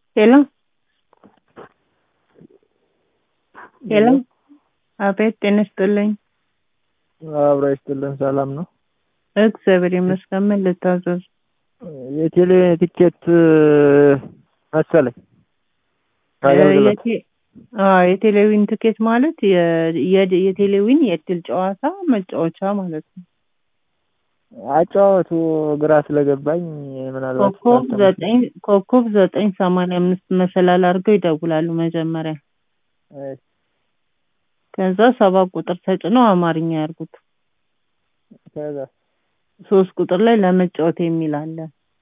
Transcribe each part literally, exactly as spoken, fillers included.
ሄሎ ሄሎ ሄሎ አቤት ጤና ይስጥልኝ። አብራ ይስጥልን። ሰላም ነው? እግዚአብሔር ይመስገን። ምን ልታዘዝ? የቴሌ ቲኬት መሰለኝ አገልግሎት። የቴ አዎ የቴሌዊን ትኬት ማለት የ- የ- የቴሌዊን የእድል ጨዋታ መጫወቻ ማለት ነው። አጫወቱ ግራ ስለገባኝ ምናልባት ኮከብ ታስተምር። ዘጠኝ ኮከብ ዘጠኝ ሰማንያ አምስት መሰላል አድርገው ይደውላሉ መጀመሪያ። እሺ፣ ከዛ ሰባት ቁጥር ተጭነው አማርኛ ያርጉት። ከዛ ሶስት ቁጥር ላይ ለመጫወት የሚል አለ።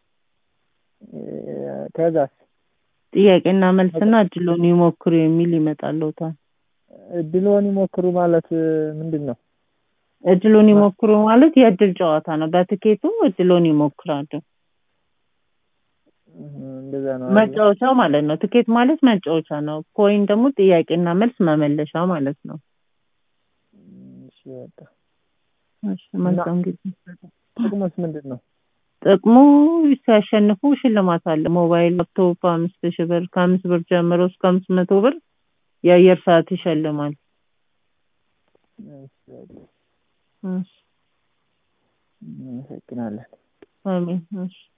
ከዛ ጥያቄና መልስና እድሉን ይሞክሩ የሚል ይመጣልዎታል። እድልዎን ይሞክሩ ማለት ምንድን ነው? እድሉን ይሞክሩ ማለት የእድል ጨዋታ ነው። በትኬቱ እድሉን ይሞክራሉ። እንደዛ ነው አይደል? መጫወቻው ማለት ነው። ትኬት ማለት መጫወቻ ነው። ኮይን ደግሞ ጥያቄና መልስ መመለሻ ማለት ነው። እሺ በቃ እሺ መልካም ጊዜ። ጥቅሙስ ምንድን ነው? ጥቅሙ ሲያሸንፉ ሽልማት አለ። ሞባይል፣ ላፕቶፕ አምስት ሺህ ብር ከአምስት ብር ጀምሮ እስከ አምስት መቶ ብር የአየር ሰዓት ይሸልማል። እሺ በቃ እሺ እናመሰግናለን። አሜን። እሺ